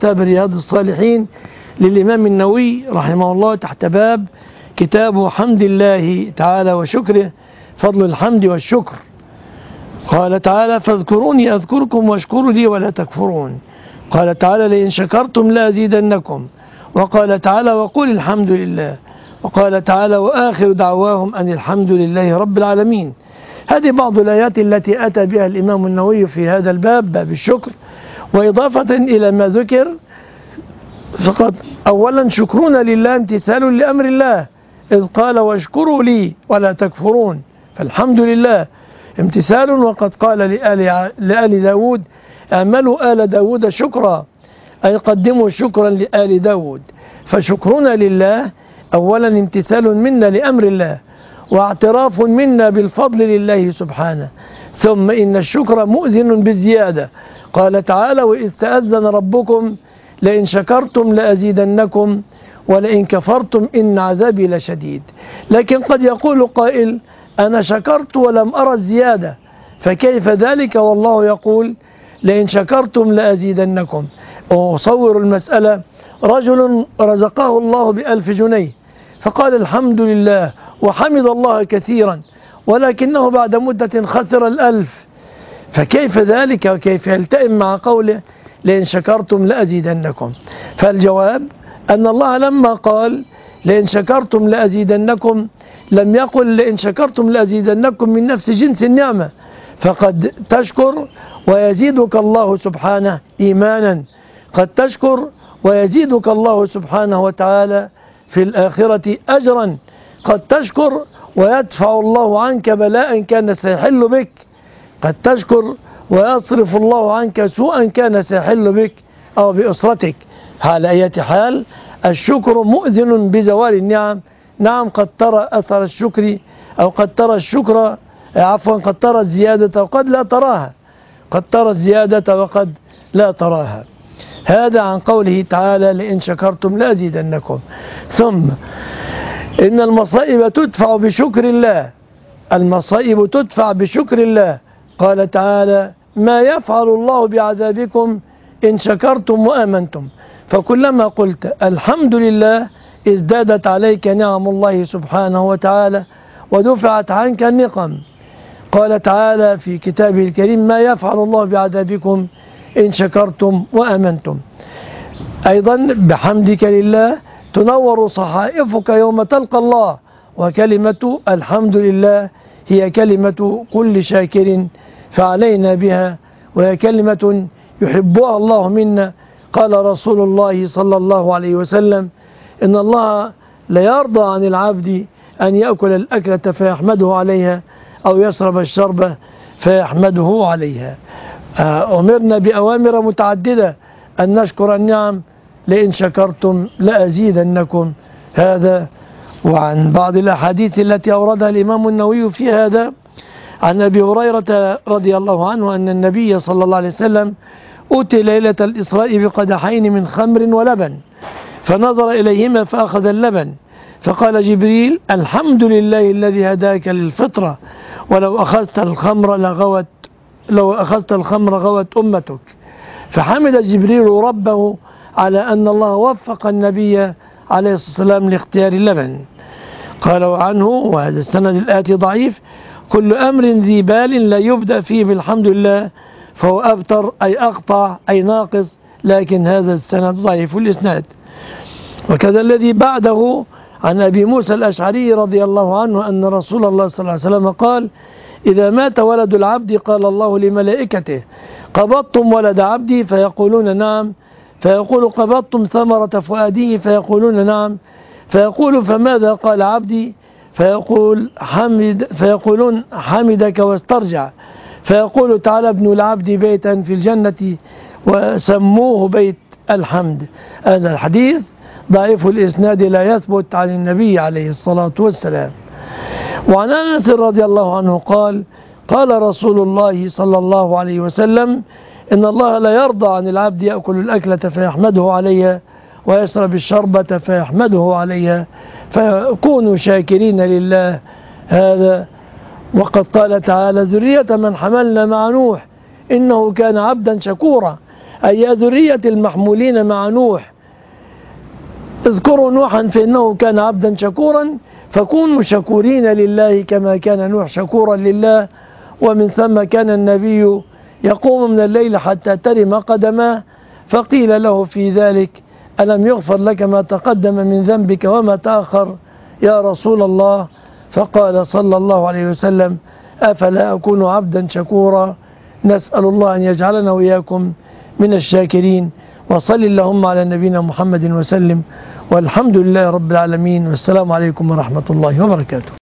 كتاب رياض الصالحين للإمام النووي رحمه الله تحت باب كتاب حمد الله تعالى وشكره، فضل الحمد والشكر. قال تعالى: فاذكروني أذكركم واشكروا لي ولا تكفرون. قال تعالى: لئن شكرتم لأزيدنكم. وقال تعالى: وقل الحمد لله. وقال تعالى: وآخر دعواهم أن الحمد لله رب العالمين. هذه بعض الآيات التي أتى بها الإمام النووي في هذا الباب، باب الشكر. وإضافة إلى ما ذكر فقط، أولا شكرنا لله امتثال لأمر الله، إذ قال: واشكروا لي ولا تكفرون. فالحمد لله امتثال. وقد قال لآل داود: اعملوا آل داود شكرا، أي قدموا شكرا لآل داود. فشكرنا لله أولا امتثال منا لأمر الله، واعتراف منا بالفضل لله سبحانه. ثم إن الشكر مؤذن بالزيادة. قال تعالى: وإذ تأذن ربكم لئن شكرتم لأزيدنكم ولئن كفرتم إن عذابي لشديد. لكن قد يقول قائل: أنا شكرت ولم أرى الزيادة، فكيف ذلك والله يقول لئن شكرتم لأزيدنكم؟ أصور المسألة: رجل رزقه الله ب1000 جنيه، فقال الحمد لله وحمد الله كثيرا، ولكنه بعد مدة خسر 1000، فكيف ذلك وكيف يلتئم مع قوله لئن شكرتم لأزيدنكم؟ فالجواب أن الله لما قال لئن شكرتم لأزيدنكم لم يقل لئن شكرتم لأزيدنكم من نفس جنس النعمة، فقد تشكر ويزيدك الله سبحانه إيمانا، قد تشكر ويزيدك الله سبحانه وتعالى في الآخرة أجرا، قد تشكر ويدفع الله عنك بلاء كان سيحل بك، قد تشكر ويصرف الله عنك سوءا كان سيحل بك أو بأسرتك. على أي حال الشكر مؤذن بزوال النعم. نعم، قد ترى أثر الشكر، أو قد ترى الشكر، قد ترى الزيادة وقد لا تراها، قد ترى الزيادة وقد لا تراها. هذا عن قوله تعالى لئن شكرتم لأزيدنكم. ثم إن المصائب تدفع بشكر الله، المصائب تدفع بشكر الله. قال تعالى: ما يفعل الله بعذابكم إن شكرتم وآمنتم. فكلما قلت الحمد لله ازدادت عليك نعم الله سبحانه وتعالى ودفعت عنك النقم. قال تعالى في كتابه الكريم: ما يفعل الله بعذابكم إن شكرتم وآمنتم. أيضا بحمدك لله تنور صحائفك يوم تلقى الله. وكلمة الحمد لله هي كلمة كل شاكر فعلينا بها، وهي كلمة يحبها الله منا. قال رسول الله صلى الله عليه وسلم: إن الله لا يرضى عن العبد أن يأكل الأكلة فيحمده عليها أو يشرب الشربة فيحمده عليها. أمرنا بأوامر متعددة أن نشكر النعم، لئن شكرتم لأزيدنكم. هذا. وعن بعض الأحاديث التي أوردها الإمام النووي في هذا عن أبي هريرة رضي الله عنه أن النبي صلى الله عليه وسلم أتي ليلة الإسراء بقدحين من خمر ولبن، فنظر إليهما فأخذ اللبن، فقال جبريل: الحمد لله الذي هداك للفطرة، ولو أخذت الخمر غوت أمتك. فحمد جبريل ربه على أن الله وفق النبي عليه الصلاة والسلام لاختيار اللبن. قال عنه، وهذا السند الآتي ضعيف: كل أمر ذي بال لا يبدأ فيه بالحمد لله فهو أبتر، أي أقطع، أي ناقص. لكن هذا السند ضعيف الإسناد. وكذا الذي بعده عن أبي موسى الأشعري رضي الله عنه أن رسول الله صلى الله عليه وسلم قال: إذا مات ولد العبد قال الله لملائكته: قبضتم ولد عبدي؟ فيقولون: نعم. فيقول: قبضتم ثمرة فؤاده؟ فيقولون: نعم. فيقول: فماذا قال عبدي؟ فيقولون: حمدك واسترجع. فيقول تعالى: ابن العبد بيتا في الجنة وسموه بيت الحمد. هذا الحديث ضعيف الإسناد، لا يثبت عن النبي عليه الصلاة والسلام. وعن أنس رضي الله عنه قال: قال رسول الله صلى الله عليه وسلم: إن الله لا يرضى عن العبد يأكل الأكلة فيحمده عليها ويشرب الشربة فيحمده عليها، فكونوا شاكرين لله. هذا. وقد قال تعالى: ذرية من حملنا مع نوح إنه كان عبدا شكورا. أي يا ذرية المحمولين مع نوح اذكروا نوحا فإنه كان عبدا شكورا، فكونوا شكورين لله كما كان نوح شكورا لله. ومن ثم كان النبي يقوم من الليل حتى ترم قدماه، فقيل له في ذلك ألم يغفر لك ما تقدم من ذنبك وما تأخر يا رسول الله؟ فقال صلى الله عليه وسلم أفلا أكون عبدا شكورا. نسأل الله أن يجعلنا وإياكم من الشاكرين. وصل اللهم على نبينا محمد وسلم، والحمد لله رب العالمين، والسلام عليكم ورحمة الله وبركاته.